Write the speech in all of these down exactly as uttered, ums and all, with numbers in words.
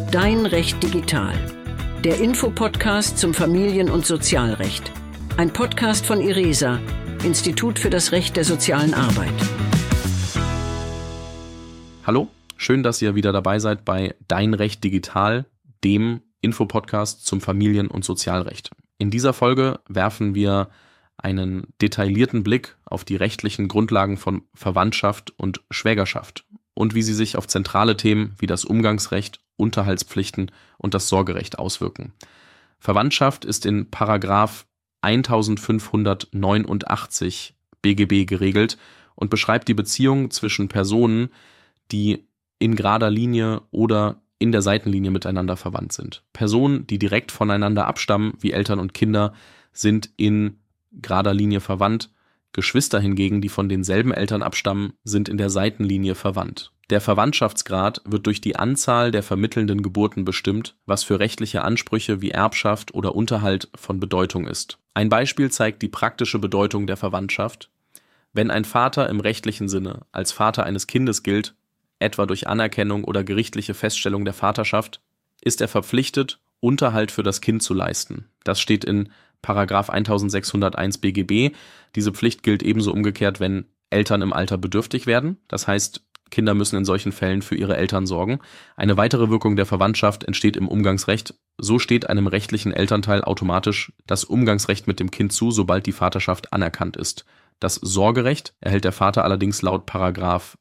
Dein Recht digital. Der Infopodcast zum Familien- und Sozialrecht. Ein Podcast von IRESA, Institut für das Recht der sozialen Arbeit. Hallo, schön, dass ihr wieder dabei seid bei Dein Recht digital, dem Infopodcast zum Familien- und Sozialrecht. In dieser Folge werfen wir einen detaillierten Blick auf die rechtlichen Grundlagen von Verwandtschaft und Schwägerschaft und wie sie sich auf zentrale Themen wie das Umgangsrecht, Unterhaltspflichten und das Sorgerecht auswirken. Verwandtschaft ist in Paragraph eintausendfünfhundertneunundachtzig B G B geregelt und beschreibt die Beziehung zwischen Personen, die in gerader Linie oder in der Seitenlinie miteinander verwandt sind. Personen, die direkt voneinander abstammen, wie Eltern und Kinder, sind in gerader Linie verwandt. Geschwister hingegen, die von denselben Eltern abstammen, sind in der Seitenlinie verwandt. Der Verwandtschaftsgrad wird durch die Anzahl der vermittelnden Geburten bestimmt, was für rechtliche Ansprüche wie Erbschaft oder Unterhalt von Bedeutung ist. Ein Beispiel zeigt die praktische Bedeutung der Verwandtschaft. Wenn ein Vater im rechtlichen Sinne als Vater eines Kindes gilt, etwa durch Anerkennung oder gerichtliche Feststellung der Vaterschaft, ist er verpflichtet, Unterhalt für das Kind zu leisten. Das steht in Paragraph eintausendsechshunderteins B G B. Diese Pflicht gilt ebenso umgekehrt, wenn Eltern im Alter bedürftig werden. Das heißt, Kinder müssen in solchen Fällen für ihre Eltern sorgen. Eine weitere Wirkung der Verwandtschaft entsteht im Umgangsrecht. So steht einem rechtlichen Elternteil automatisch das Umgangsrecht mit dem Kind zu, sobald die Vaterschaft anerkannt ist. Das Sorgerecht erhält der Vater allerdings laut Paragraph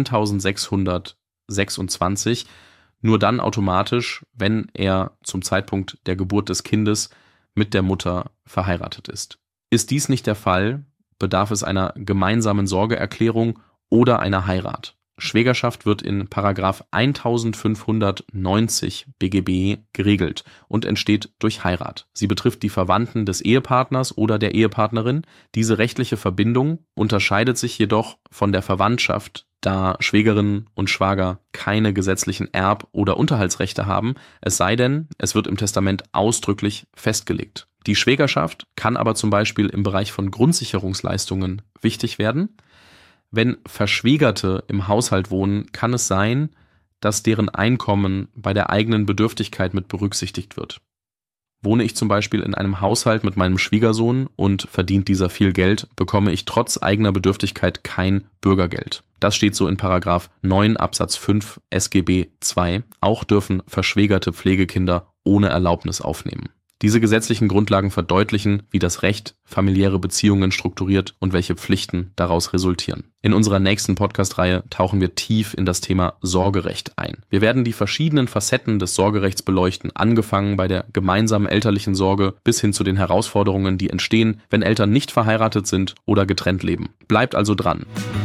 eintausendsechshundertsechsundzwanzig nur dann automatisch, wenn er zum Zeitpunkt der Geburt des Kindes mit der Mutter verheiratet ist. Ist dies nicht der Fall, bedarf es einer gemeinsamen Sorgeerklärung oder einer Heirat. Schwägerschaft wird in Paragraph eintausendfünfhundertneunzig B G B geregelt und entsteht durch Heirat. Sie betrifft die Verwandten des Ehepartners oder der Ehepartnerin. Diese rechtliche Verbindung unterscheidet sich jedoch von der Verwandtschaft, da Schwägerinnen und Schwager keine gesetzlichen Erb- oder Unterhaltsrechte haben, es sei denn, es wird im Testament ausdrücklich festgelegt. Die Schwägerschaft kann aber zum Beispiel im Bereich von Grundsicherungsleistungen wichtig werden. Wenn Verschwägerte im Haushalt wohnen, kann es sein, dass deren Einkommen bei der eigenen Bedürftigkeit mit berücksichtigt wird. Wohne ich zum Beispiel in einem Haushalt mit meinem Schwiegersohn und verdient dieser viel Geld, bekomme ich trotz eigener Bedürftigkeit kein Bürgergeld. Das steht so in Paragraph neun Absatz fünf S G B zwei. Auch dürfen verschwägerte Pflegekinder ohne Erlaubnis aufnehmen. Diese gesetzlichen Grundlagen verdeutlichen, wie das Recht familiäre Beziehungen strukturiert und welche Pflichten daraus resultieren. In unserer nächsten Podcast-Reihe tauchen wir tief in das Thema Sorgerecht ein. Wir werden die verschiedenen Facetten des Sorgerechts beleuchten, angefangen bei der gemeinsamen elterlichen Sorge bis hin zu den Herausforderungen, die entstehen, wenn Eltern nicht verheiratet sind oder getrennt leben. Bleibt also dran.